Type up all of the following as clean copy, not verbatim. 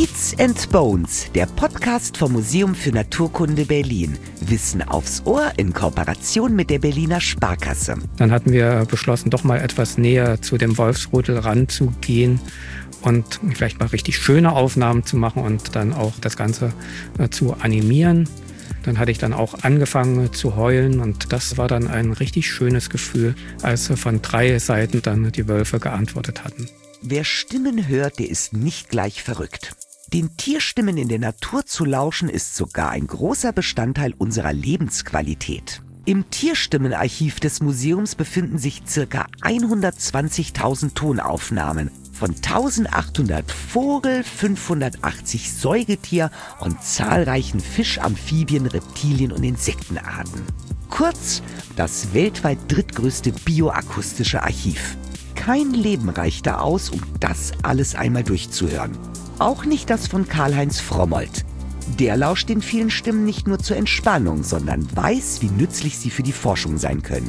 Beats and Bones, der Podcast vom Museum für Naturkunde Berlin. Wissen aufs Ohr in Kooperation mit der Berliner Sparkasse. Dann hatten wir beschlossen, doch mal etwas näher zu dem Wolfsrudel ranzugehen und vielleicht mal richtig schöne Aufnahmen zu machen und dann auch das Ganze zu animieren. Dann hatte ich dann auch angefangen zu heulen und das war dann ein richtig schönes Gefühl, als von 3 Seiten dann die Wölfe geantwortet hatten. Wer Stimmen hört, der ist nicht gleich verrückt. Den Tierstimmen in der Natur zu lauschen, ist sogar ein großer Bestandteil unserer Lebensqualität. Im Tierstimmenarchiv des Museums befinden sich ca. 120.000 Tonaufnahmen von 1800 Vogel-, 580 Säugetier- und zahlreichen Fisch-, Amphibien-, Reptilien- und Insektenarten. Kurz, das weltweit drittgrößte bioakustische Archiv. Kein Leben reicht da aus, um das alles einmal durchzuhören. Auch nicht das von Karl-Heinz Frommold. Der lauscht den vielen Stimmen nicht nur zur Entspannung, sondern weiß, wie nützlich sie für die Forschung sein können.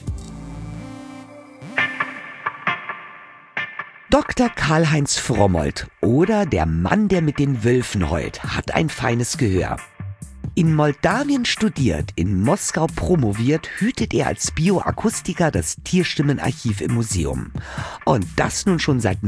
Dr. Karl-Heinz Frommold oder der Mann, der mit den Wölfen heult, hat ein feines Gehör. In Moldawien studiert, in Moskau promoviert, hütet er als Bioakustiker das Tierstimmenarchiv im Museum. Und das nun schon seit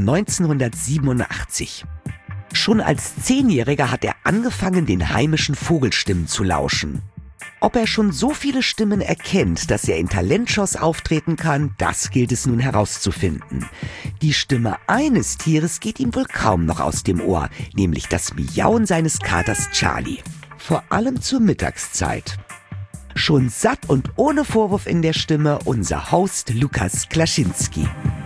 1987. Schon als 10-Jähriger hat er angefangen, den heimischen Vogelstimmen zu lauschen. Ob er schon so viele Stimmen erkennt, dass er in Talentshows auftreten kann, das gilt es nun herauszufinden. Die Stimme eines Tieres geht ihm wohl kaum noch aus dem Ohr, nämlich das Miauen seines Katers Charlie. Vor allem zur Mittagszeit. Schon satt und ohne Vorwurf in der Stimme unser Host Lukas Klaschinski.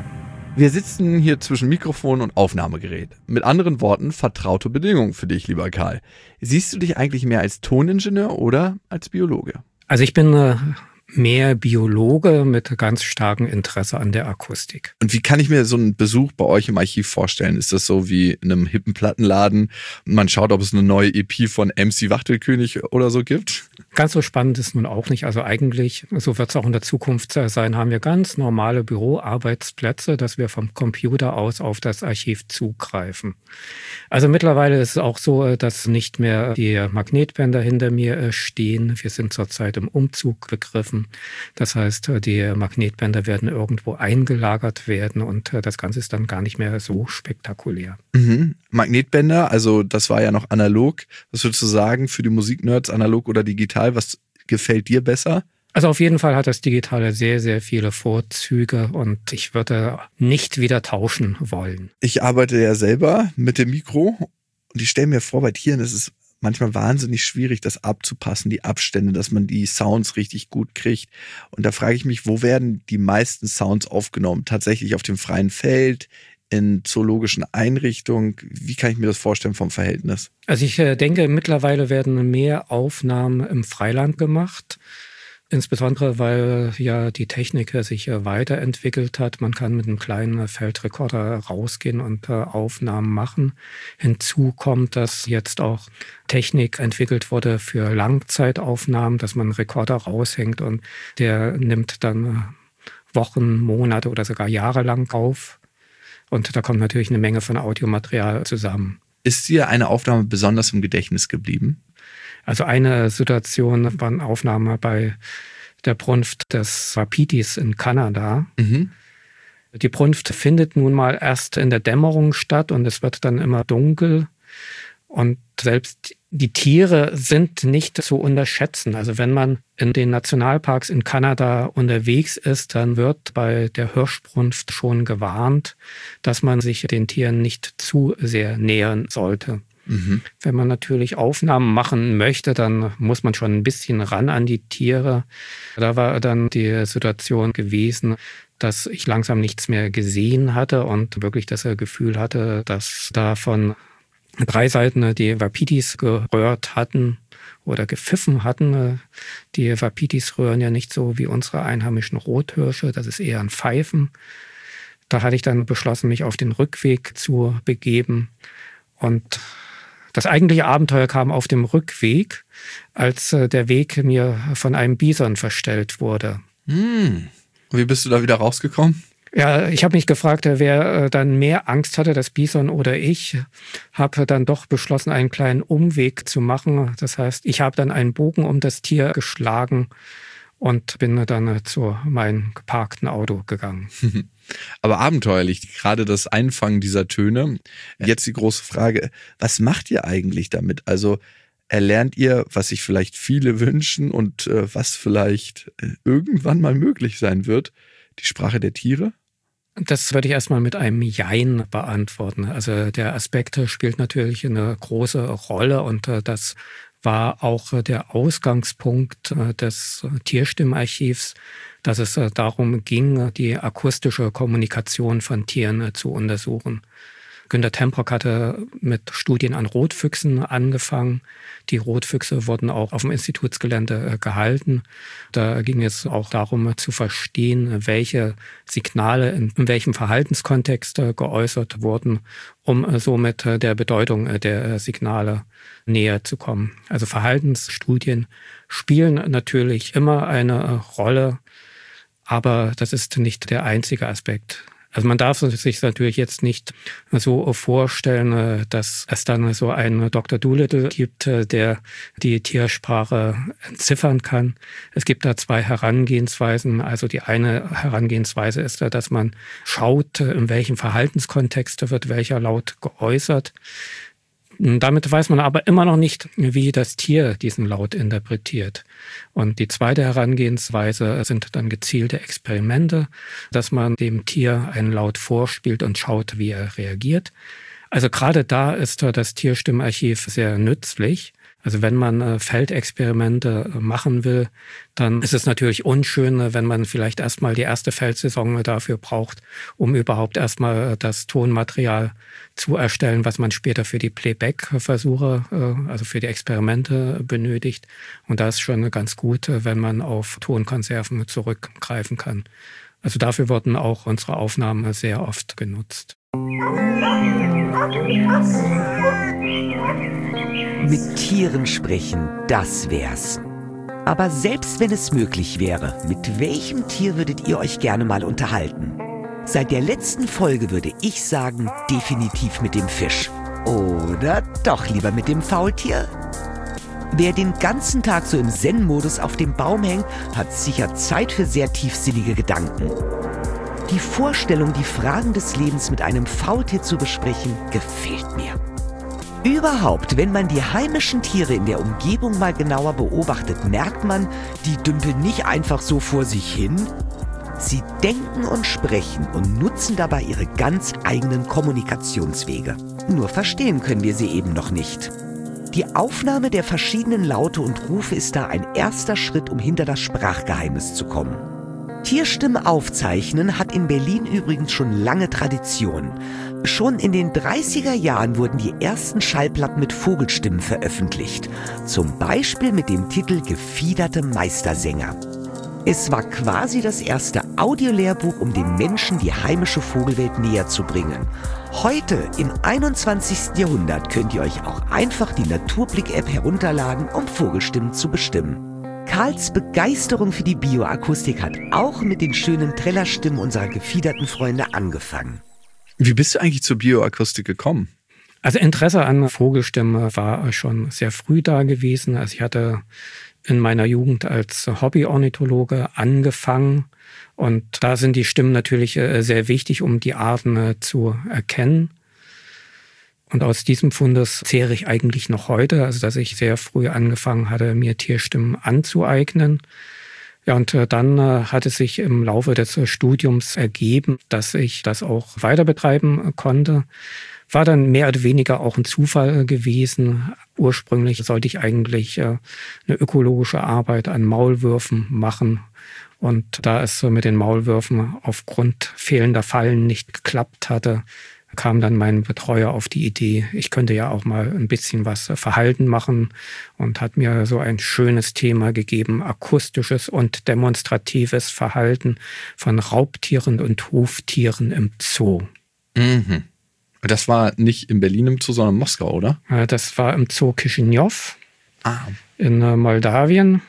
Wir sitzen hier zwischen Mikrofon und Aufnahmegerät. Mit anderen Worten, vertraute Bedingungen für dich, lieber Karl. Siehst du dich eigentlich mehr als Toningenieur oder als Biologe? Also ich bin mehr Biologe mit ganz starkem Interesse an der Akustik. Und wie kann ich mir so einen Besuch bei euch im Archiv vorstellen? Ist das so wie in einem hippen Plattenladen? Man schaut, ob es eine neue EP von MC Wachtelkönig oder so gibt? Ganz so spannend ist nun auch nicht. Also eigentlich, so wird es auch in der Zukunft sein, haben wir ganz normale Büroarbeitsplätze, dass wir vom Computer aus auf das Archiv zugreifen. Also mittlerweile ist es auch so, dass nicht mehr die Magnetbänder hinter mir stehen. Wir sind zurzeit im Umzug begriffen. Das heißt, die Magnetbänder werden irgendwo eingelagert werden und das Ganze ist dann gar nicht mehr so spektakulär. Mhm. Magnetbänder, also das war ja noch analog. Was würdest du sagen für die Musiknerds, analog oder digital? Was gefällt dir besser? Also auf jeden Fall hat das Digitale sehr, sehr viele Vorzüge und ich würde nicht wieder tauschen wollen. Ich arbeite ja selber mit dem Mikro und ich stelle mir vor, bei Tieren ist es manchmal wahnsinnig schwierig, das abzupassen, die Abstände, dass man die Sounds richtig gut kriegt. Und da frage ich mich, wo werden die meisten Sounds aufgenommen? Tatsächlich auf dem freien Feld, in zoologischen Einrichtungen? Wie kann ich mir das vorstellen vom Verhältnis? Also ich denke, mittlerweile werden mehr Aufnahmen im Freiland gemacht. Insbesondere, weil ja die Technik sich weiterentwickelt hat. Man kann mit einem kleinen Feldrekorder rausgehen und Aufnahmen machen. Hinzu kommt, dass jetzt auch Technik entwickelt wurde für Langzeitaufnahmen, dass man einen Rekorder raushängt und der nimmt dann Wochen, Monate oder sogar Jahre lang auf. Und da kommt natürlich eine Menge von Audiomaterial zusammen. Ist dir eine Aufnahme besonders im Gedächtnis geblieben? Also eine Situation war eine Aufnahme bei der Brunft des Wapitis in Kanada. Mhm. Die Brunft findet nun mal erst in der Dämmerung statt und es wird dann immer dunkel. Und selbst die Tiere sind nicht zu unterschätzen. Also wenn man in den Nationalparks in Kanada unterwegs ist, dann wird bei der Hirschbrunft schon gewarnt, dass man sich den Tieren nicht zu sehr nähern sollte. Mhm. Wenn man natürlich Aufnahmen machen möchte, dann muss man schon ein bisschen ran an die Tiere. Da war dann die Situation gewesen, dass ich langsam nichts mehr gesehen hatte und wirklich das Gefühl hatte, dass da von 3 Seiten die Wapitis gerührt hatten oder gepfiffen hatten. Die Wapitis rühren ja nicht so wie unsere einheimischen Rothirsche, das ist eher ein Pfeifen. Da hatte ich dann beschlossen, mich auf den Rückweg zu begeben und das eigentliche Abenteuer kam auf dem Rückweg, als der Weg mir von einem Bison verstellt wurde. Wie bist du da wieder rausgekommen? Ja, ich habe mich gefragt, wer dann mehr Angst hatte, das Bison oder ich. Habe dann doch beschlossen, einen kleinen Umweg zu machen. Das heißt, ich habe dann einen Bogen um das Tier geschlagen und bin dann zu meinem geparkten Auto gegangen. Aber abenteuerlich, gerade das Einfangen dieser Töne. Jetzt die große Frage, was macht ihr eigentlich damit? Also erlernt ihr, was sich vielleicht viele wünschen und was vielleicht irgendwann mal möglich sein wird, die Sprache der Tiere? Das würde ich erstmal mit einem Jein beantworten. Also der Aspekt spielt natürlich eine große Rolle und das war auch der Ausgangspunkt des Tierstimmarchivs, dass es darum ging, die akustische Kommunikation von Tieren zu untersuchen. Günter Temprok hatte mit Studien an Rotfüchsen angefangen. Die Rotfüchse wurden auch auf dem Institutsgelände gehalten. Da ging es auch darum zu verstehen, welche Signale in welchem Verhaltenskontext geäußert wurden, um somit der Bedeutung der Signale näher zu kommen. Also Verhaltensstudien spielen natürlich immer eine Rolle, aber das ist nicht der einzige Aspekt. Also man darf sich natürlich jetzt nicht so vorstellen, dass es dann so einen Dr. Dolittle gibt, der die Tiersprache entziffern kann. Es gibt da zwei Herangehensweisen. Also die eine Herangehensweise ist, dass man schaut, in welchem Verhaltenskontext wird welcher Laut geäußert. Damit weiß man aber immer noch nicht, wie das Tier diesen Laut interpretiert. Und die zweite Herangehensweise sind dann gezielte Experimente, dass man dem Tier einen Laut vorspielt und schaut, wie er reagiert. Also gerade da ist das Tierstimmarchiv sehr nützlich. Also wenn man Feldexperimente machen will, dann ist es natürlich unschön, wenn man vielleicht erstmal die erste Feldsaison dafür braucht, um überhaupt erstmal das Tonmaterial zu erstellen, was man später für die Playback-Versuche, also für die Experimente benötigt. Und da ist schon ganz gut, wenn man auf Tonkonserven zurückgreifen kann. Also dafür wurden auch unsere Aufnahmen sehr oft genutzt. Mit Tieren sprechen, das wär's. Aber selbst wenn es möglich wäre, mit welchem Tier würdet ihr euch gerne mal unterhalten? Seit der letzten Folge würde ich sagen, definitiv mit dem Fisch. Oder doch lieber mit dem Faultier? Wer den ganzen Tag so im Zen-Modus auf dem Baum hängt, hat sicher Zeit für sehr tiefsinnige Gedanken. Die Vorstellung, die Fragen des Lebens mit einem Faultier zu besprechen, gefällt mir. Überhaupt, wenn man die heimischen Tiere in der Umgebung mal genauer beobachtet, merkt man, die dümpeln nicht einfach so vor sich hin. Sie denken und sprechen und nutzen dabei ihre ganz eigenen Kommunikationswege. Nur verstehen können wir sie eben noch nicht. Die Aufnahme der verschiedenen Laute und Rufe ist da ein erster Schritt, um hinter das Sprachgeheimnis zu kommen. Tierstimmen aufzeichnen hat in Berlin übrigens schon lange Tradition. Schon in den 30er Jahren wurden die ersten Schallplatten mit Vogelstimmen veröffentlicht. Zum Beispiel mit dem Titel Gefiederte Meistersänger. Es war quasi das erste Audiolehrbuch, um den Menschen die heimische Vogelwelt näher zu bringen. Heute, im 21. Jahrhundert, könnt ihr euch auch einfach die Naturblick-App herunterladen, um Vogelstimmen zu bestimmen. Karls Begeisterung für die Bioakustik hat auch mit den schönen Trellerstimmen unserer gefiederten Freunde angefangen. Wie bist du eigentlich zur Bioakustik gekommen? Also Interesse an Vogelstimmen war schon sehr früh da gewesen. Also ich hatte in meiner Jugend als Hobby-Ornithologe angefangen. Und da sind die Stimmen natürlich sehr wichtig, um die Arten zu erkennen. Und aus diesem Fundus zehre ich eigentlich noch heute, also dass ich sehr früh angefangen hatte, mir Tierstimmen anzueignen. Ja, und dann hat es sich im Laufe des Studiums ergeben, dass ich das auch weiter betreiben konnte. War dann mehr oder weniger auch ein Zufall gewesen. Ursprünglich sollte ich eigentlich eine ökologische Arbeit an Maulwürfen machen. Und da es mit den Maulwürfen aufgrund fehlender Fallen nicht geklappt hatte, kam dann mein Betreuer auf die Idee, ich könnte ja auch mal ein bisschen was Verhalten machen und hat mir so ein schönes Thema gegeben, akustisches und demonstratives Verhalten von Raubtieren und Huftieren im Zoo. Mhm. Das war nicht in Berlin im Zoo, sondern in Moskau, oder? Das war im Zoo Chisinau in Moldawien.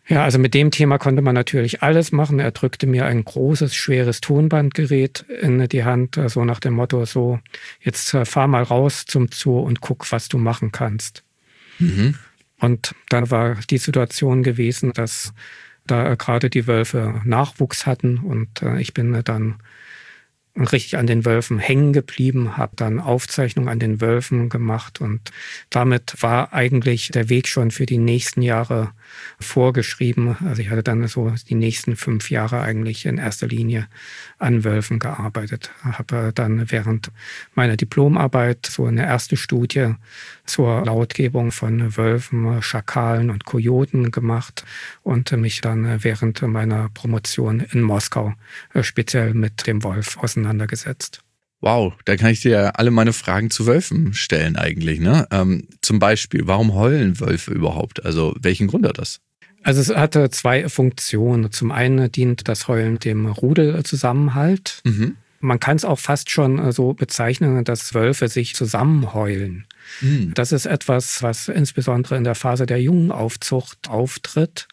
Ja, also mit dem Thema konnte man natürlich alles machen. Er drückte mir ein großes, schweres Tonbandgerät in die Hand, so nach dem Motto, so, jetzt fahr mal raus zum Zoo und guck, was du machen kannst. Mhm. Und dann war die Situation gewesen, dass da gerade die Wölfe Nachwuchs hatten und ich bin dann richtig an den Wölfen hängen geblieben, habe dann Aufzeichnungen an den Wölfen gemacht und damit war eigentlich der Weg schon für die nächsten Jahre vorgeschrieben. Also ich hatte dann so die nächsten 5 Jahre eigentlich in erster Linie an Wölfen gearbeitet. Habe dann während meiner Diplomarbeit so eine erste Studie zur Lautgebung von Wölfen, Schakalen und Kojoten gemacht und mich dann während meiner Promotion in Moskau speziell mit dem Wolf auseinandergesetzt. Wow, da kann ich dir ja alle meine Fragen zu Wölfen stellen eigentlich, ne? Zum Beispiel, warum heulen Wölfe überhaupt? Also welchen Grund hat das? Also es hatte 2 Funktionen. Zum einen dient das Heulen dem Rudelzusammenhalt. Mhm. Man kann es auch fast schon so bezeichnen, dass Wölfe sich zusammenheulen. Mhm. Das ist etwas, was insbesondere in der Phase der Jungenaufzucht auftritt.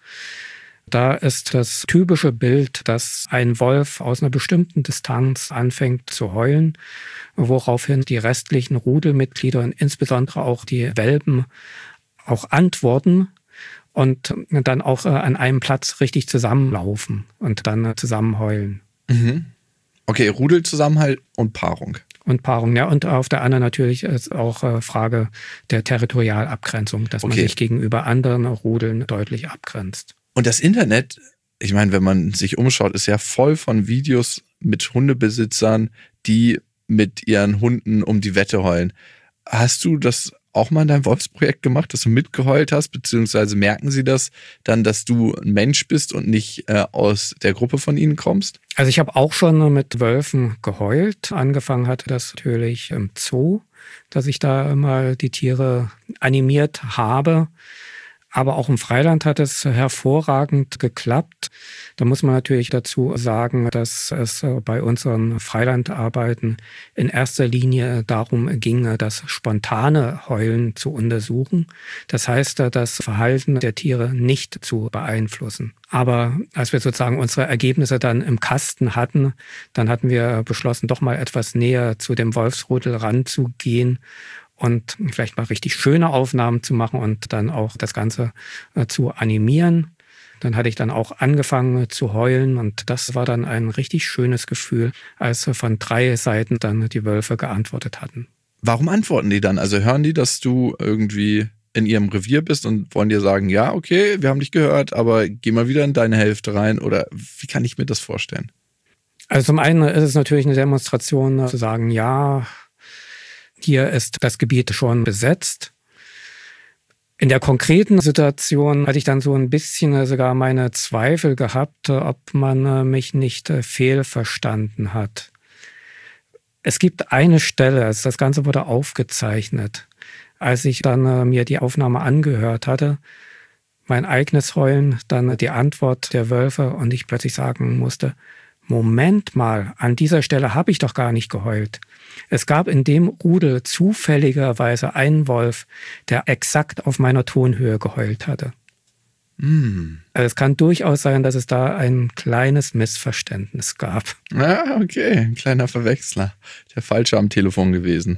Da ist das typische Bild, dass ein Wolf aus einer bestimmten Distanz anfängt zu heulen, woraufhin die restlichen Rudelmitglieder und insbesondere auch die Welpen auch antworten und dann auch an einem Platz richtig zusammenlaufen und dann zusammen heulen. Mhm. Okay, Rudelzusammenhalt und Paarung. Und Paarung, ja. Und auf der anderen natürlich ist auch Frage der Territorialabgrenzung, dass man sich gegenüber anderen Rudeln deutlich abgrenzt. Und das Internet, ich meine, wenn man sich umschaut, ist ja voll von Videos mit Hundebesitzern, die mit ihren Hunden um die Wette heulen. Hast du das auch mal in deinem Wolfsprojekt gemacht, dass du mitgeheult hast, beziehungsweise merken sie das dann, dass du ein Mensch bist und nicht aus der Gruppe von ihnen kommst? Also ich habe auch schon mit Wölfen geheult. Angefangen hatte das natürlich im Zoo, dass ich da immer die Tiere animiert habe. Aber auch im Freiland hat es hervorragend geklappt. Da muss man natürlich dazu sagen, dass es bei unseren Freilandarbeiten in erster Linie darum ging, das spontane Heulen zu untersuchen. Das heißt, das Verhalten der Tiere nicht zu beeinflussen. Aber als wir sozusagen unsere Ergebnisse dann im Kasten hatten, dann hatten wir beschlossen, doch mal etwas näher zu dem Wolfsrudel ranzugehen und vielleicht mal richtig schöne Aufnahmen zu machen und dann auch das Ganze zu animieren. Dann hatte ich dann auch angefangen zu heulen und das war dann ein richtig schönes Gefühl, als von 3 Seiten dann die Wölfe geantwortet hatten. Warum antworten die dann? Also hören die, dass du irgendwie in ihrem Revier bist und wollen dir sagen, ja, okay, wir haben dich gehört, aber geh mal wieder in deine Hälfte rein? Oder wie kann ich mir das vorstellen? Also zum einen ist es natürlich eine Demonstration zu sagen, ja, hier ist das Gebiet schon besetzt. In der konkreten Situation hatte ich dann so ein bisschen sogar meine Zweifel gehabt, ob man mich nicht fehlverstanden hat. Es gibt eine Stelle, also das Ganze wurde aufgezeichnet, als ich dann mir die Aufnahme angehört hatte, mein eigenes Heulen, dann die Antwort der Wölfe und ich plötzlich sagen musste, Moment mal, an dieser Stelle habe ich doch gar nicht geheult. Es gab in dem Rudel zufälligerweise einen Wolf, der exakt auf meiner Tonhöhe geheult hatte. Also es kann durchaus sein, dass es da ein kleines Missverständnis gab. Ah, okay, ein kleiner Verwechsler. Der Falsche am Telefon gewesen.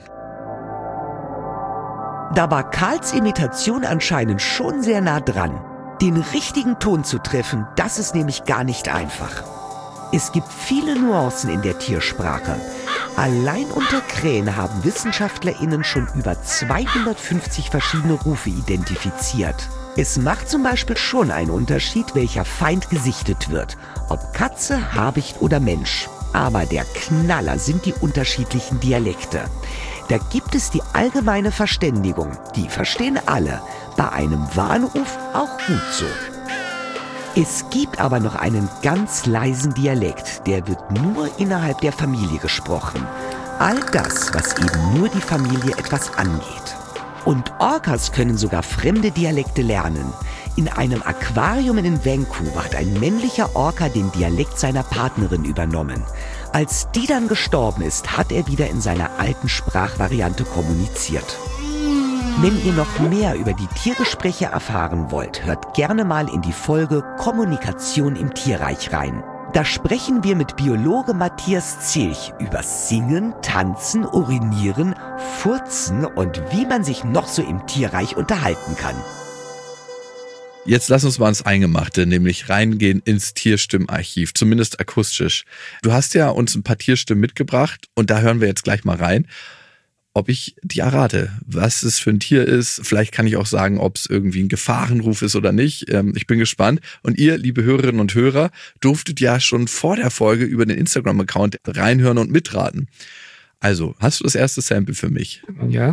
Da war Karls Imitation anscheinend schon sehr nah dran. Den richtigen Ton zu treffen, das ist nämlich gar nicht einfach. Es gibt viele Nuancen in der Tiersprache. Allein unter Krähen haben WissenschaftlerInnen schon über 250 verschiedene Rufe identifiziert. Es macht zum Beispiel schon einen Unterschied, welcher Feind gesichtet wird. Ob Katze, Habicht oder Mensch. Aber der Knaller sind die unterschiedlichen Dialekte. Da gibt es die allgemeine Verständigung. Die verstehen alle. Bei einem Warnruf auch gut so. Es gibt aber noch einen ganz leisen Dialekt, der wird nur innerhalb der Familie gesprochen. All das, was eben nur die Familie etwas angeht. Und Orcas können sogar fremde Dialekte lernen. In einem Aquarium in Vancouver hat ein männlicher Orca den Dialekt seiner Partnerin übernommen. Als die dann gestorben ist, hat er wieder in seiner alten Sprachvariante kommuniziert. Wenn ihr noch mehr über die Tiergespräche erfahren wollt, hört gerne mal in die Folge Kommunikation im Tierreich rein. Da sprechen wir mit Biologe Matthias Zilch über Singen, Tanzen, Urinieren, Furzen und wie man sich noch so im Tierreich unterhalten kann. Jetzt lass uns mal ins Eingemachte, nämlich reingehen ins Tierstimmenarchiv, zumindest akustisch. Du hast ja uns ein paar Tierstimmen mitgebracht und da hören wir jetzt gleich mal rein, ob ich die errate, was es für ein Tier ist. Vielleicht kann ich auch sagen, ob es irgendwie ein Gefahrenruf ist oder nicht. Ich bin gespannt. Und ihr, liebe Hörerinnen und Hörer, durftet ja schon vor der Folge über den Instagram-Account reinhören und mitraten. Also, hast du das erste Sample für mich? Ja.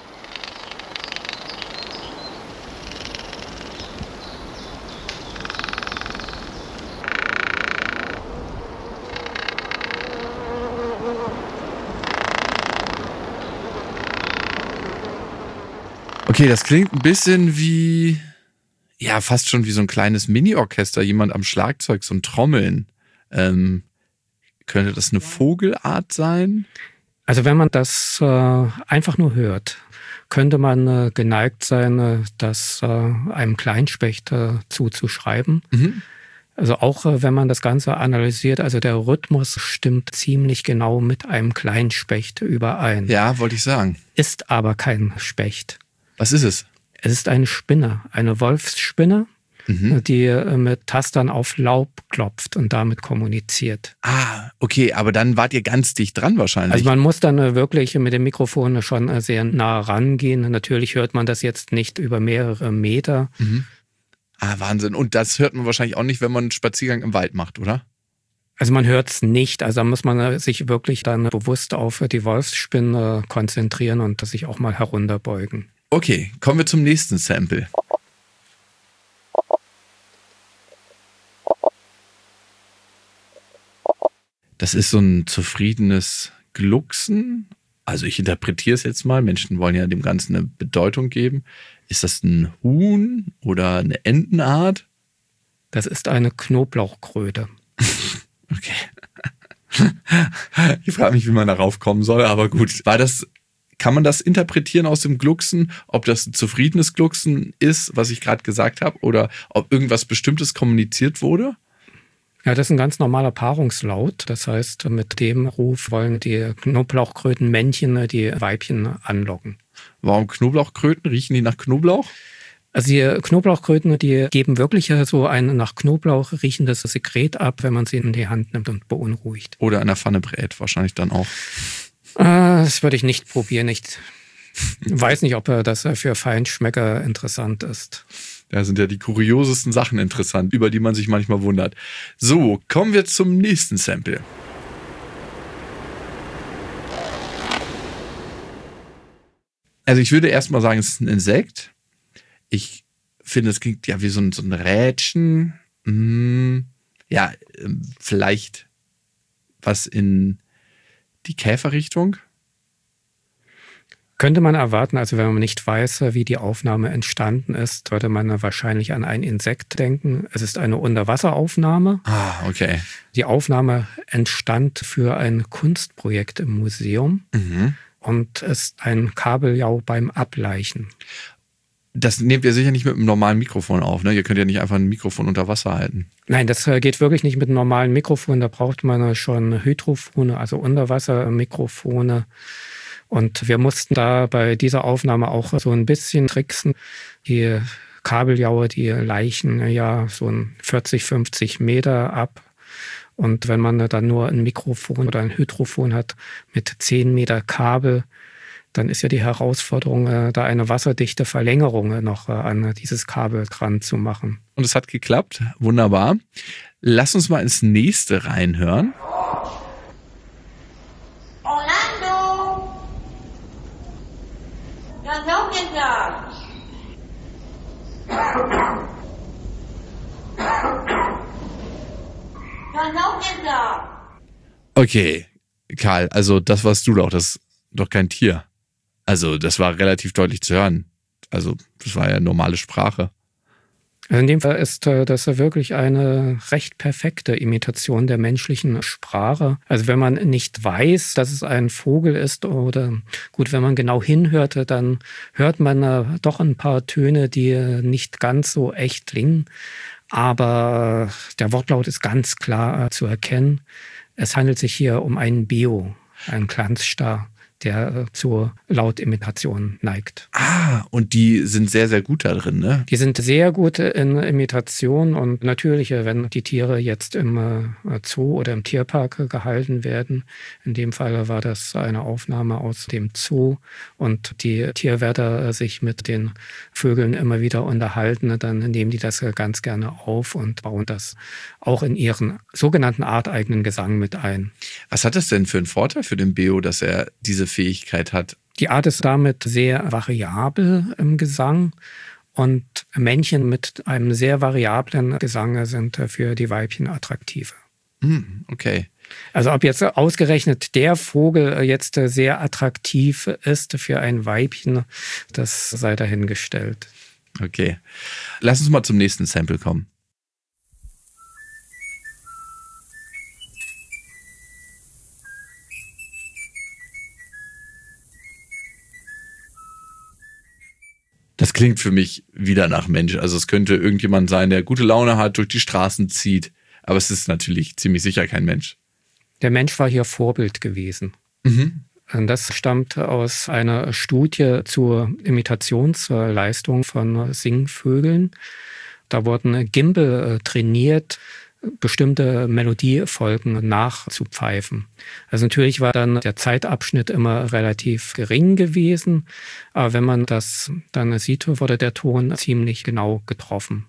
Okay, das klingt ein bisschen wie, ja, fast schon wie so ein kleines Mini-Orchester, jemand am Schlagzeug, so ein Trommeln. Könnte das eine Vogelart sein? Also wenn man das einfach nur hört, könnte man geneigt sein, das einem Kleinspecht zuzuschreiben. Mhm. Also auch wenn man das Ganze analysiert, also der Rhythmus stimmt ziemlich genau mit einem Kleinspecht überein. Ja, wollte ich sagen. Ist aber kein Specht. Was ist es? Es ist eine Spinne, eine Wolfsspinne, die mit Tastern auf Laub klopft und damit kommuniziert. Ah, okay, aber dann wart ihr ganz dicht dran wahrscheinlich. Also man muss dann wirklich mit dem Mikrofon schon sehr nah rangehen. Natürlich hört man das jetzt nicht über mehrere Meter. Mhm. Ah, Wahnsinn. Und das hört man wahrscheinlich auch nicht, wenn man einen Spaziergang im Wald macht, oder? Also man hört es nicht. Also da muss man sich wirklich dann bewusst auf die Wolfsspinne konzentrieren und sich auch mal herunterbeugen. Okay, kommen wir zum nächsten Sample. Das ist so ein zufriedenes Glucksen. Also ich interpretiere es jetzt mal. Menschen wollen ja dem Ganzen eine Bedeutung geben. Ist das ein Huhn oder eine Entenart? Das ist eine Knoblauchkröte. Okay. Ich frage mich, wie man darauf kommen soll, aber gut. Kann man das interpretieren aus dem Glucksen, ob das ein zufriedenes Glucksen ist, was ich gerade gesagt habe, oder ob irgendwas Bestimmtes kommuniziert wurde? Ja, das ist ein ganz normaler Paarungslaut. Das heißt, mit dem Ruf wollen die Knoblauchkrötenmännchen die Weibchen anlocken. Warum Knoblauchkröten? Riechen die nach Knoblauch? Also die Knoblauchkröten, die geben wirklich so ein nach Knoblauch riechendes Sekret ab, wenn man sie in die Hand nimmt und beunruhigt. Oder in der Pfanne brät, wahrscheinlich dann auch. Das würde ich nicht probieren. Ich weiß nicht, ob das für Feinschmecker interessant ist. Da sind ja die kuriosesten Sachen interessant, über die man sich manchmal wundert. So, kommen wir zum nächsten Sample. Also ich würde erstmal sagen, es ist ein Insekt. Ich finde, es klingt ja wie so ein Rätschen. Ja, vielleicht was in die Käferrichtung. Könnte man erwarten, also wenn man nicht weiß, wie die Aufnahme entstanden ist, würde man wahrscheinlich an ein Insekt denken. Es ist eine Unterwasseraufnahme. Ah, okay. Die Aufnahme entstand für ein Kunstprojekt im Museum und ist ein Kabeljau beim Ableichen. Das nehmt ihr sicher nicht mit einem normalen Mikrofon auf, ne? Ihr könnt ja nicht einfach ein Mikrofon unter Wasser halten. Nein, das geht wirklich nicht mit einem normalen Mikrofon. Da braucht man schon Hydrofone, also Unterwassermikrofone. Und wir mussten da bei dieser Aufnahme auch so ein bisschen tricksen. Die Kabeljaue, die leichen ja so 40, 50 Meter ab. Und wenn man dann nur ein Mikrofon oder ein Hydrofon hat mit 10 Meter Kabel, dann ist ja die Herausforderung, da eine wasserdichte Verlängerung noch an dieses Kabel dran zu machen. Und es hat geklappt. Wunderbar. Lass uns mal ins nächste reinhören. Orlando! You're no good dog. You're no good dog. Okay, Karl, also das warst du doch, das ist doch kein Tier. Also das war relativ deutlich zu hören. Also das war ja normale Sprache. Also in dem Fall ist das wirklich eine recht perfekte Imitation der menschlichen Sprache. Also wenn man nicht weiß, dass es ein Vogel ist oder gut, wenn man genau hinhört, dann hört man doch ein paar Töne, die nicht ganz so echt klingen. Aber der Wortlaut ist ganz klar zu erkennen. Es handelt sich hier um einen Beo, einen Glanzstar, der zur Lautimitation neigt. Und die sind sehr, sehr gut da drin, ne? Die sind sehr gut in Imitation und natürlich, wenn die Tiere jetzt im Zoo oder im Tierpark gehalten werden, in dem Fall war das eine Aufnahme aus dem Zoo und die Tierwärter sich mit den Vögeln immer wieder unterhalten, dann nehmen die das ganz gerne auf und bauen das auch in ihren sogenannten arteigenen Gesang mit ein. Was hat das denn für einen Vorteil für den Beo, dass er diese Fähigkeit hat? Die Art ist damit sehr variabel im Gesang und Männchen mit einem sehr variablen Gesang sind für die Weibchen attraktiver. Okay. Also ob jetzt ausgerechnet der Vogel jetzt sehr attraktiv ist für ein Weibchen, das sei dahingestellt. Okay. Lass uns mal zum nächsten Sample kommen. Das klingt für mich wieder nach Mensch. Also es könnte irgendjemand sein, der gute Laune hat, durch die Straßen zieht. Aber es ist natürlich ziemlich sicher kein Mensch. Der Mensch war hier Vorbild gewesen. Und das stammt aus einer Studie zur Imitationsleistung von Singvögeln. Da wurden Gimbal trainiert, bestimmte Melodiefolgen nachzupfeifen. Also natürlich war dann der Zeitabschnitt immer relativ gering gewesen, aber wenn man das dann sieht, wurde der Ton ziemlich genau getroffen.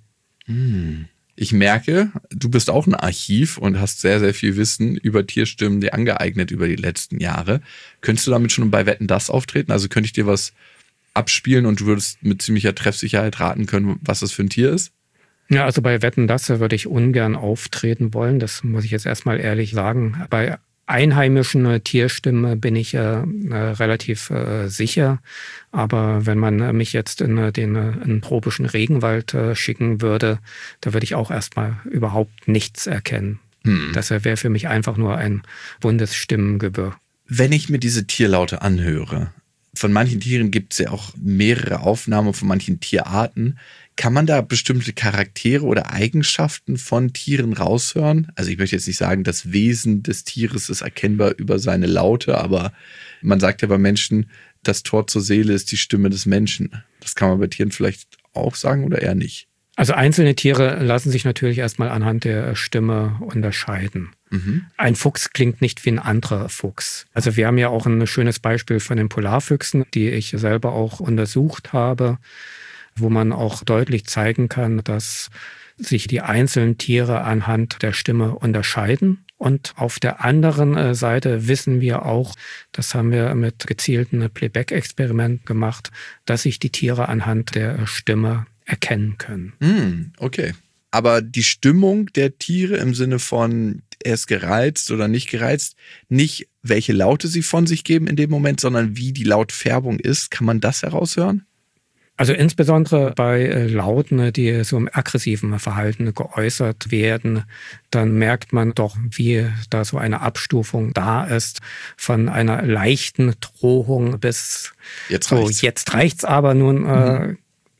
Ich merke, du bist auch ein Archiv und hast sehr, sehr viel Wissen über Tierstimmen dir angeeignet über die letzten Jahre. Könntest du damit schon bei Wetten, dass auftreten? Also könnte ich dir was abspielen und du würdest mit ziemlicher Treffsicherheit raten können, was das für ein Tier ist? Ja, also bei Wetten, dass würde ich ungern auftreten wollen. Das muss ich jetzt erstmal ehrlich sagen. Bei einheimischen Tierstimmen bin ich relativ sicher. Aber wenn man mich jetzt in den tropischen Regenwald schicken würde, da würde ich auch erstmal überhaupt nichts erkennen. Das wäre für mich einfach nur ein buntes Stimmengewirr. Wenn ich mir diese Tierlaute anhöre, von manchen Tieren gibt es ja auch mehrere Aufnahmen von manchen Tierarten. Kann man da bestimmte Charaktere oder Eigenschaften von Tieren raushören? Also ich möchte jetzt nicht sagen, das Wesen des Tieres ist erkennbar über seine Laute, aber man sagt ja bei Menschen, das Tor zur Seele ist die Stimme des Menschen. Das kann man bei Tieren vielleicht auch sagen oder eher nicht? Also einzelne Tiere lassen sich natürlich erstmal anhand der Stimme unterscheiden. Ein Fuchs klingt nicht wie ein anderer Fuchs. Also wir haben ja auch ein schönes Beispiel von den Polarfüchsen, die ich selber auch untersucht habe, wo man auch deutlich zeigen kann, dass sich die einzelnen Tiere anhand der Stimme unterscheiden. Und auf der anderen Seite wissen wir auch, das haben wir mit gezielten Playback-Experimenten gemacht, dass sich die Tiere anhand der Stimme erkennen können. Okay. Aber die Stimmung der Tiere im Sinne von, er ist gereizt oder nicht gereizt, nicht welche Laute sie von sich geben in dem Moment, sondern wie die Lautfärbung ist, kann man das heraushören? Also insbesondere bei Lauten, die so im aggressiven Verhalten geäußert werden, dann merkt man doch, wie da so eine Abstufung da ist, von einer leichten Drohung bis jetzt reicht's. So, jetzt reicht's aber, nun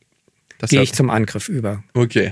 gehe ich zum Angriff über. Okay.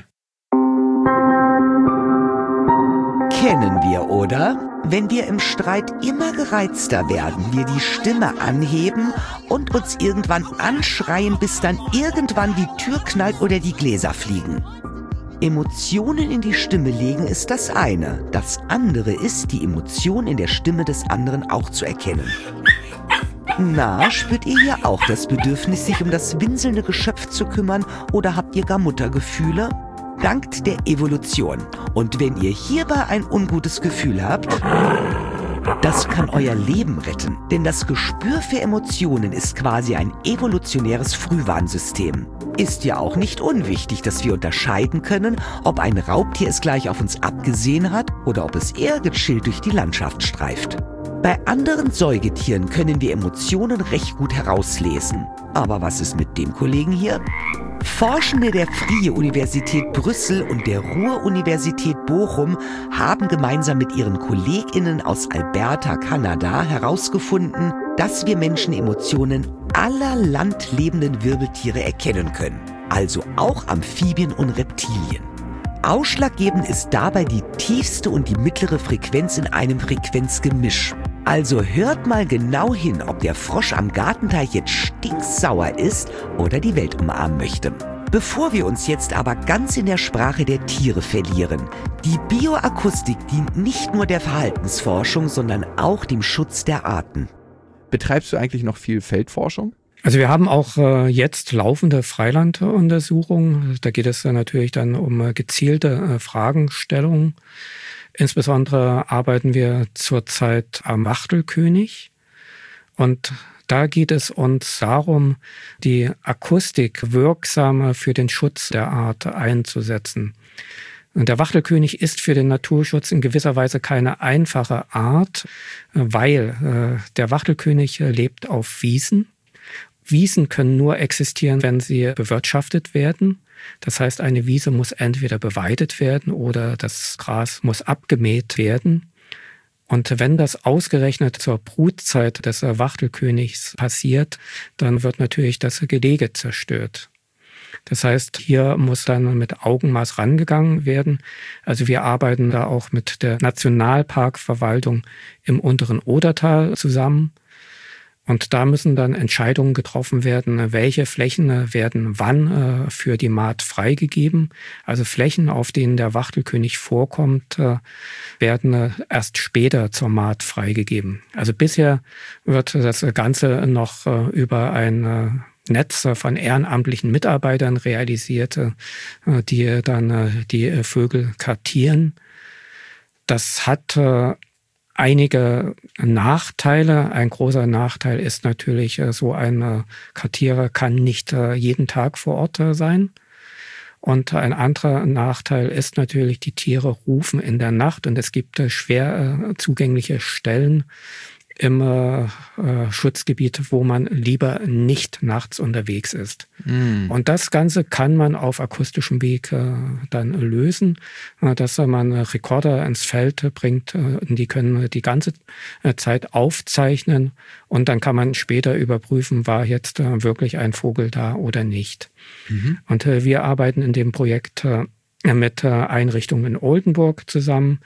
Kennen wir, oder? Wenn wir im Streit immer gereizter werden, wir die Stimme anheben und uns irgendwann anschreien, bis dann irgendwann die Tür knallt oder die Gläser fliegen. Emotionen in die Stimme legen ist das eine. Das andere ist, die Emotion in der Stimme des anderen auch zu erkennen. Na, spürt ihr hier auch das Bedürfnis, sich um das winselnde Geschöpf zu kümmern, oder habt ihr gar Muttergefühle? Dank der Evolution. Und wenn ihr hierbei ein ungutes Gefühl habt, das kann euer Leben retten. Denn das Gespür für Emotionen ist quasi ein evolutionäres Frühwarnsystem. Ist ja auch nicht unwichtig, dass wir unterscheiden können, ob ein Raubtier es gleich auf uns abgesehen hat oder ob es eher gechillt durch die Landschaft streift. Bei anderen Säugetieren können wir Emotionen recht gut herauslesen. Aber was ist mit dem Kollegen hier? Forschende der Vrije Universität Brüssel und der Ruhr-Universität Bochum haben gemeinsam mit ihren KollegInnen aus Alberta, Kanada, herausgefunden, dass wir Menschen Emotionen aller landlebenden Wirbeltiere erkennen können. Also auch Amphibien und Reptilien. Ausschlaggebend ist dabei die tiefste und die mittlere Frequenz in einem Frequenzgemisch. Also hört mal genau hin, ob der Frosch am Gartenteich jetzt stinksauer ist oder die Welt umarmen möchte. Bevor wir uns jetzt aber ganz in der Sprache der Tiere verlieren, die Bioakustik dient nicht nur der Verhaltensforschung, sondern auch dem Schutz der Arten. Betreibst du eigentlich noch viel Feldforschung? Also wir haben auch jetzt laufende Freilanduntersuchungen. Da geht es natürlich dann um gezielte Fragestellungen. Insbesondere arbeiten wir zurzeit am Wachtelkönig. Und da geht es uns darum, die Akustik wirksam für den Schutz der Art einzusetzen. Und der Wachtelkönig ist für den Naturschutz in gewisser Weise keine einfache Art, weil der Wachtelkönig lebt auf Wiesen. Wiesen können nur existieren, wenn sie bewirtschaftet werden. Das heißt, eine Wiese muss entweder beweidet werden oder das Gras muss abgemäht werden. Und wenn das ausgerechnet zur Brutzeit des Wachtelkönigs passiert, dann wird natürlich das Gelege zerstört. Das heißt, hier muss dann mit Augenmaß rangegangen werden. Also wir arbeiten da auch mit der Nationalparkverwaltung im unteren Odertal zusammen. Und da müssen dann Entscheidungen getroffen werden, welche Flächen werden wann für die Mahd freigegeben. Also Flächen, auf denen der Wachtelkönig vorkommt, werden erst später zur Mahd freigegeben. Also bisher wird das Ganze noch über ein Netz von ehrenamtlichen Mitarbeitern realisiert, die dann die Vögel kartieren. Das hat einige Nachteile. Ein großer Nachteil ist natürlich, so ein Kartierer kann nicht jeden Tag vor Ort sein. Und ein anderer Nachteil ist natürlich, die Tiere rufen in der Nacht und es gibt schwer zugängliche Stellen im Schutzgebiet, wo man lieber nicht nachts unterwegs ist. Und das Ganze kann man auf akustischem Weg dann lösen, dass man Rekorder ins Feld bringt, die können die ganze Zeit aufzeichnen und dann kann man später überprüfen, war jetzt wirklich ein Vogel da oder nicht. Und wir arbeiten in dem Projekt mit Einrichtungen in Oldenburg zusammen,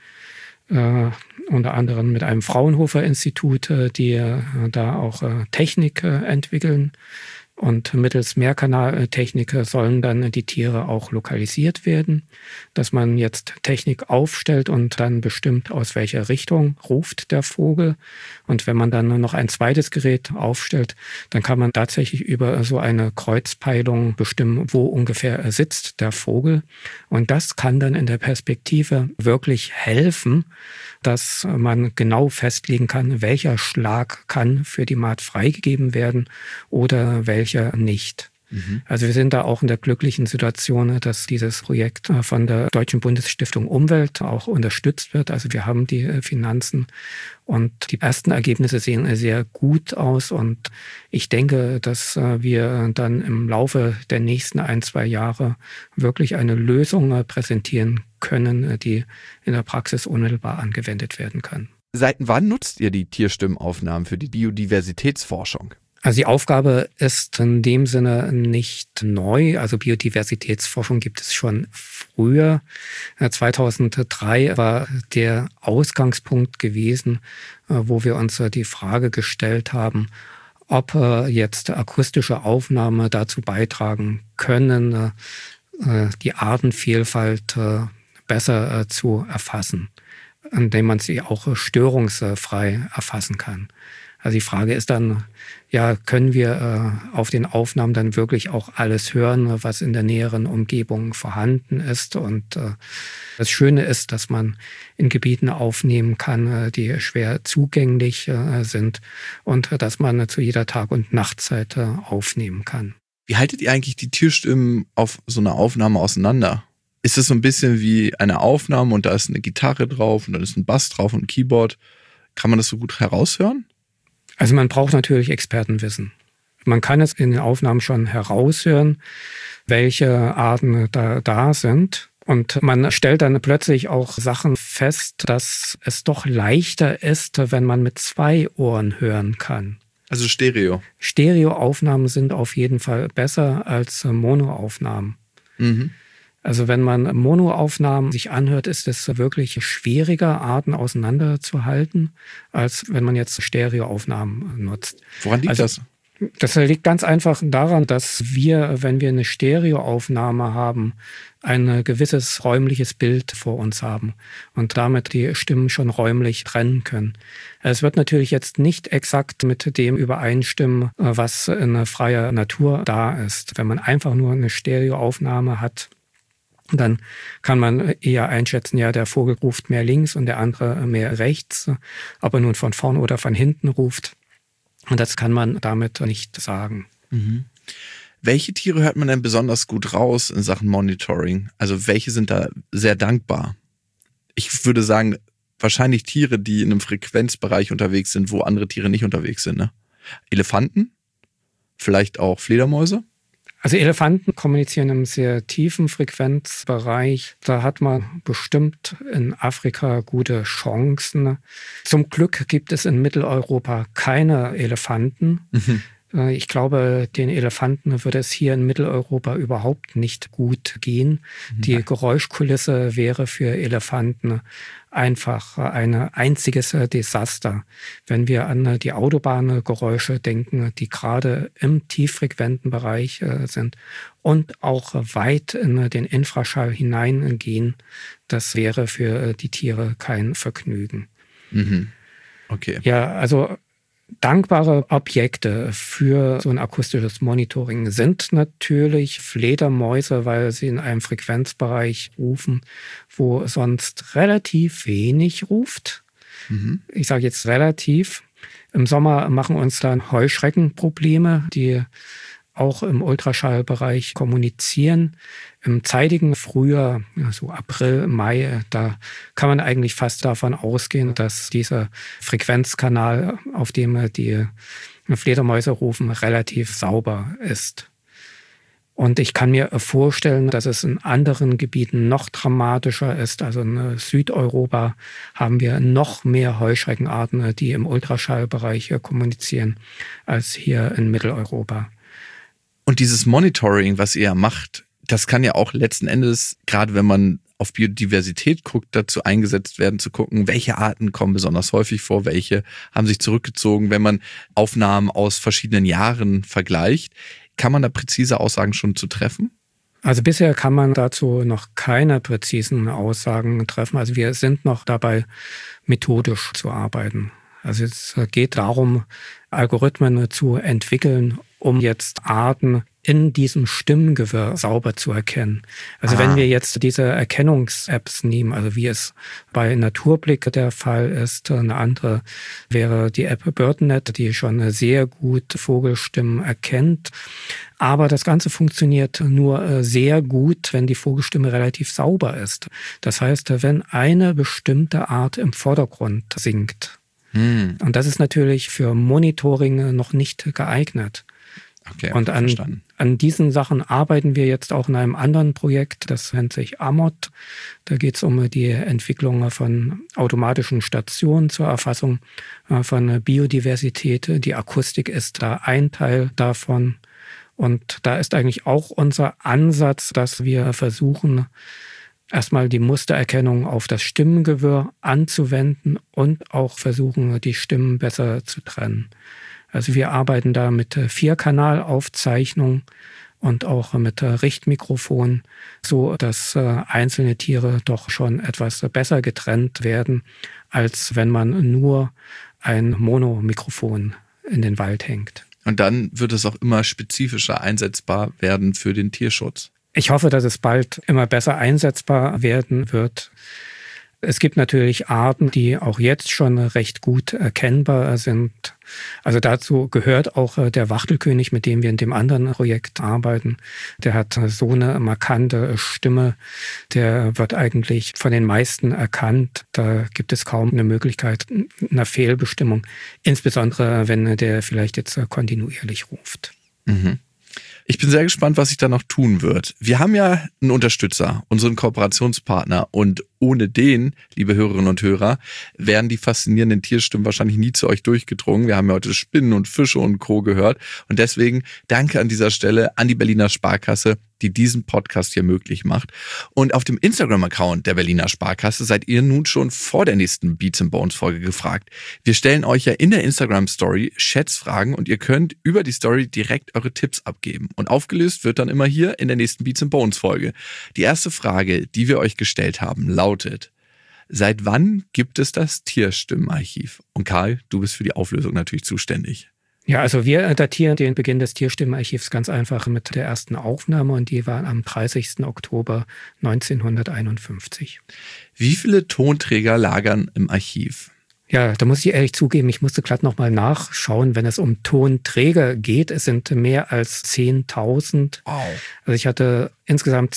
unter anderem mit einem Fraunhofer-Institut, die da auch Technik entwickeln. Und mittels Mehrkanaltechnik sollen dann die Tiere auch lokalisiert werden, dass man jetzt Technik aufstellt und dann bestimmt, aus welcher Richtung ruft der Vogel. Und wenn man dann noch ein zweites Gerät aufstellt, dann kann man tatsächlich über so eine Kreuzpeilung bestimmen, wo ungefähr sitzt der Vogel. Und das kann dann in der Perspektive wirklich helfen, dass man genau festlegen kann, welcher Schlag kann für die Mahd freigegeben werden oder welcher nicht. Also wir sind da auch in der glücklichen Situation, dass dieses Projekt von der Deutschen Bundesstiftung Umwelt auch unterstützt wird. Also wir haben die Finanzen und die ersten Ergebnisse sehen sehr gut aus. Und ich denke, dass wir dann im Laufe der nächsten 1-2 Jahre wirklich eine Lösung präsentieren können, die in der Praxis unmittelbar angewendet werden kann. Seit wann nutzt ihr die Tierstimmenaufnahmen für die Biodiversitätsforschung? Also die Aufgabe ist in dem Sinne nicht neu. Also Biodiversitätsforschung gibt es schon früher. 2003 war der Ausgangspunkt gewesen, wo wir uns die Frage gestellt haben, ob jetzt akustische Aufnahmen dazu beitragen können, die Artenvielfalt besser zu erfassen, indem man sie auch störungsfrei erfassen kann. Also die Frage ist dann, ja, können wir auf den Aufnahmen dann wirklich auch alles hören, was in der näheren Umgebung vorhanden ist? Und das Schöne ist, dass man in Gebieten aufnehmen kann, die schwer zugänglich sind und dass man zu jeder Tag- und Nachtzeit aufnehmen kann. Wie haltet ihr eigentlich die Tierstimmen auf so einer Aufnahme auseinander? Ist es so ein bisschen wie eine Aufnahme und da ist eine Gitarre drauf und dann ist ein Bass drauf und ein Keyboard? Kann man das so gut heraushören? Also man braucht natürlich Expertenwissen. Man kann es in den Aufnahmen schon heraushören, welche Arten da sind. Und man stellt dann plötzlich auch Sachen fest, dass es doch leichter ist, wenn man mit 2 Ohren hören kann. Also Stereo. Stereoaufnahmen sind auf jeden Fall besser als Monoaufnahmen. Mhm. Also wenn man Monoaufnahmen sich anhört, ist es wirklich schwieriger, Arten auseinanderzuhalten, als wenn man jetzt Stereoaufnahmen nutzt. Woran liegt das? Das liegt ganz einfach daran, dass wir, wenn wir eine Stereoaufnahme haben, ein gewisses räumliches Bild vor uns haben und damit die Stimmen schon räumlich trennen können. Es wird natürlich jetzt nicht exakt mit dem übereinstimmen, was in freier Natur da ist. Wenn man einfach nur eine Stereoaufnahme hat, dann kann man eher einschätzen, ja, der Vogel ruft mehr links und der andere mehr rechts, ob er nun von vorn oder von hinten ruft. Und das kann man damit nicht sagen. Mhm. Welche Tiere hört man denn besonders gut raus in Sachen Monitoring? Also welche sind da sehr dankbar? Ich würde sagen, wahrscheinlich Tiere, die in einem Frequenzbereich unterwegs sind, wo andere Tiere nicht unterwegs sind. Ne? Elefanten? Vielleicht auch Fledermäuse? Also Elefanten kommunizieren im sehr tiefen Frequenzbereich. Da hat man bestimmt in Afrika gute Chancen. Zum Glück gibt es in Mitteleuropa keine Elefanten. Mhm. Ich glaube, den Elefanten würde es hier in Mitteleuropa überhaupt nicht gut gehen. Die Geräuschkulisse wäre für Elefanten einfach ein einziges Desaster. Wenn wir an die Autobahngeräusche denken, die gerade im tieffrequenten Bereich sind und auch weit in den Infraschall hineingehen, das wäre für die Tiere kein Vergnügen. Mhm. Okay. Ja, also dankbare Objekte für so ein akustisches Monitoring sind natürlich Fledermäuse, weil sie in einem Frequenzbereich rufen, wo sonst relativ wenig ruft. Mhm. Ich sage jetzt relativ. Im Sommer machen uns dann Heuschreckenprobleme, die auch im Ultraschallbereich kommunizieren. Im zeitigen Frühjahr, so April, Mai, da kann man eigentlich fast davon ausgehen, dass dieser Frequenzkanal, auf dem die Fledermäuse rufen, relativ sauber ist. Und ich kann mir vorstellen, dass es in anderen Gebieten noch dramatischer ist. Also in Südeuropa haben wir noch mehr Heuschreckenarten, die im Ultraschallbereich kommunizieren, als hier in Mitteleuropa. Und dieses Monitoring, was ihr macht, das kann ja auch letzten Endes, gerade wenn man auf Biodiversität guckt, dazu eingesetzt werden, zu gucken, welche Arten kommen besonders häufig vor, welche haben sich zurückgezogen. Wenn man Aufnahmen aus verschiedenen Jahren vergleicht, kann man da präzise Aussagen schon zu treffen? Also bisher kann man dazu noch keine präzisen Aussagen treffen. Also wir sind noch dabei, methodisch zu arbeiten. Also es geht darum, Algorithmen zu entwickeln, um jetzt Arten in diesem Stimmengewirr sauber zu erkennen. Also wenn wir jetzt diese Erkennungs-Apps nehmen, also wie es bei Naturblick der Fall ist, eine andere wäre die App BirdNet, die schon sehr gut Vogelstimmen erkennt. Aber das Ganze funktioniert nur sehr gut, wenn die Vogelstimme relativ sauber ist. Das heißt, wenn eine bestimmte Art im Vordergrund singt. Und das ist natürlich für Monitoring noch nicht geeignet. Okay, und an diesen Sachen arbeiten wir jetzt auch in einem anderen Projekt, das nennt sich AMOT. Da geht es um die Entwicklung von automatischen Stationen zur Erfassung von Biodiversität. Die Akustik ist da ein Teil davon. Und da ist eigentlich auch unser Ansatz, dass wir versuchen, erstmal die Mustererkennung auf das Stimmengewirr anzuwenden und auch versuchen, die Stimmen besser zu trennen. Also wir arbeiten da mit 4-Kanal-Aufzeichnung und auch mit Richtmikrofon, so dass einzelne Tiere doch schon etwas besser getrennt werden, als wenn man nur ein Monomikrofon in den Wald hängt. Und dann wird es auch immer spezifischer einsetzbar werden für den Tierschutz. Ich hoffe, dass es bald immer besser einsetzbar werden wird. Es gibt natürlich Arten, die auch jetzt schon recht gut erkennbar sind. Also dazu gehört auch der Wachtelkönig, mit dem wir in dem anderen Projekt arbeiten. Der hat so eine markante Stimme, der wird eigentlich von den meisten erkannt. Da gibt es kaum eine Möglichkeit einer Fehlbestimmung, insbesondere wenn der vielleicht jetzt kontinuierlich ruft. Mhm. Ich bin sehr gespannt, was sich da noch tun wird. Wir haben ja einen Unterstützer, unseren Kooperationspartner, und ohne den, liebe Hörerinnen und Hörer, wären die faszinierenden Tierstimmen wahrscheinlich nie zu euch durchgedrungen. Wir haben ja heute Spinnen und Fische und Co. gehört und deswegen danke an dieser Stelle an die Berliner Sparkasse, die diesen Podcast hier möglich macht. Und auf dem Instagram-Account der Berliner Sparkasse seid ihr nun schon vor der nächsten Beats & Bones Folge gefragt. Wir stellen euch ja in der Instagram-Story Schätzfragen und ihr könnt über die Story direkt eure Tipps abgeben. Und aufgelöst wird dann immer hier in der nächsten Beats & Bones Folge. Die erste Frage, die wir euch gestellt haben, lautet: Seit wann gibt es das Tierstimmenarchiv? Und Karl, du bist für die Auflösung natürlich zuständig. Ja, also wir datieren den Beginn des Tierstimmenarchivs ganz einfach mit der ersten Aufnahme und die war am 30. Oktober 1951. Wie viele Tonträger lagern im Archiv? Ja, da muss ich ehrlich zugeben, ich musste glatt nochmal nachschauen, wenn es um Tonträger geht. Es sind mehr als 10.000. Wow. Also ich hatte insgesamt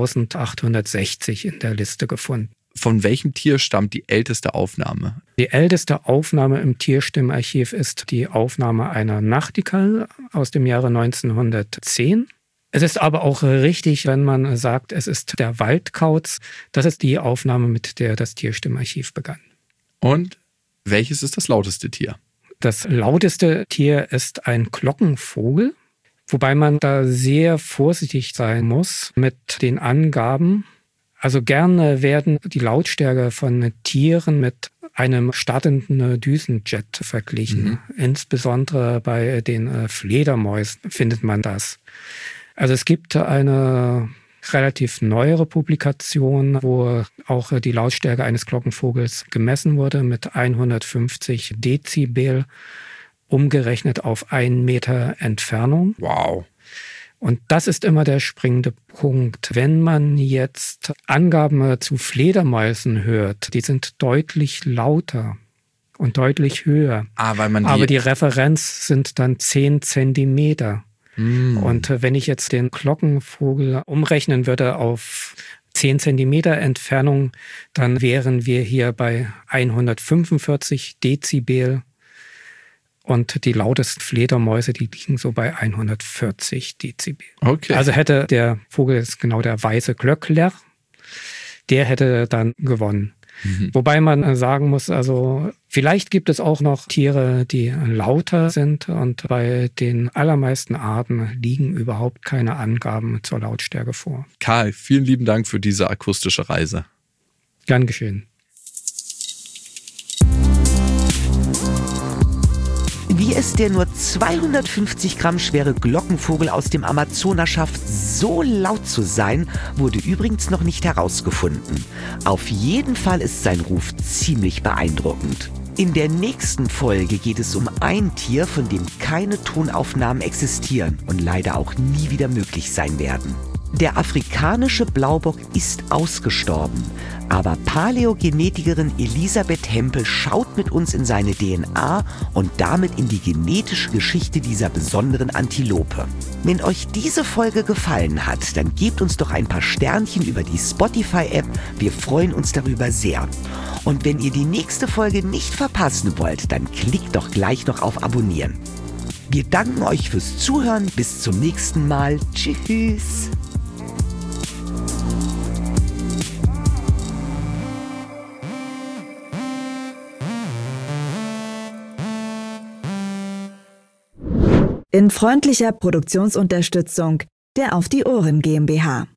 10.860 in der Liste gefunden. Von welchem Tier stammt die älteste Aufnahme? Die älteste Aufnahme im Tierstimmenarchiv ist die Aufnahme einer Nachtigall aus dem Jahre 1910. Es ist aber auch richtig, wenn man sagt, es ist der Waldkauz. Das ist die Aufnahme, mit der das Tierstimmenarchiv begann. Und welches ist das lauteste Tier? Das lauteste Tier ist ein Glockenvogel, wobei man da sehr vorsichtig sein muss mit den Angaben. Also gerne werden die Lautstärke von Tieren mit einem startenden Düsenjet verglichen. Insbesondere bei den Fledermäusen findet man das. Also es gibt eine relativ neuere Publikation, wo auch die Lautstärke eines Glockenvogels gemessen wurde mit 150 Dezibel, umgerechnet auf 1 Meter Entfernung. Wow. Und das ist immer der springende Punkt. Wenn man jetzt Angaben zu Fledermäusen hört, die sind deutlich lauter und deutlich höher. Aber die Referenz sind dann 10 Zentimeter. Und wenn ich jetzt den Glockenvogel umrechnen würde auf 10 Zentimeter Entfernung, dann wären wir hier bei 145 Dezibel. Und die lautesten Fledermäuse, die liegen so bei 140 Dezibel. Okay. Also hätte der Vogel, ist genau der weiße Glöckler, der hätte dann gewonnen. Wobei man sagen muss, also vielleicht gibt es auch noch Tiere, die lauter sind und bei den allermeisten Arten liegen überhaupt keine Angaben zur Lautstärke vor. Karl, vielen lieben Dank für diese akustische Reise. Gern geschehen. Wie es der nur 250 Gramm schwere Glockenvogel aus dem Amazonas schafft, so laut zu sein, wurde übrigens noch nicht herausgefunden. Auf jeden Fall ist sein Ruf ziemlich beeindruckend. In der nächsten Folge geht es um ein Tier, von dem keine Tonaufnahmen existieren und leider auch nie wieder möglich sein werden. Der afrikanische Blaubock ist ausgestorben, aber Paläogenetikerin Elisabeth Hempel schaut mit uns in seine DNA und damit in die genetische Geschichte dieser besonderen Antilope. Wenn euch diese Folge gefallen hat, dann gebt uns doch ein paar Sternchen über die Spotify-App, wir freuen uns darüber sehr. Und wenn ihr die nächste Folge nicht verpassen wollt, dann klickt doch gleich noch auf Abonnieren. Wir danken euch fürs Zuhören, bis zum nächsten Mal, tschüss! In freundlicher Produktionsunterstützung der Auf die Ohren GmbH.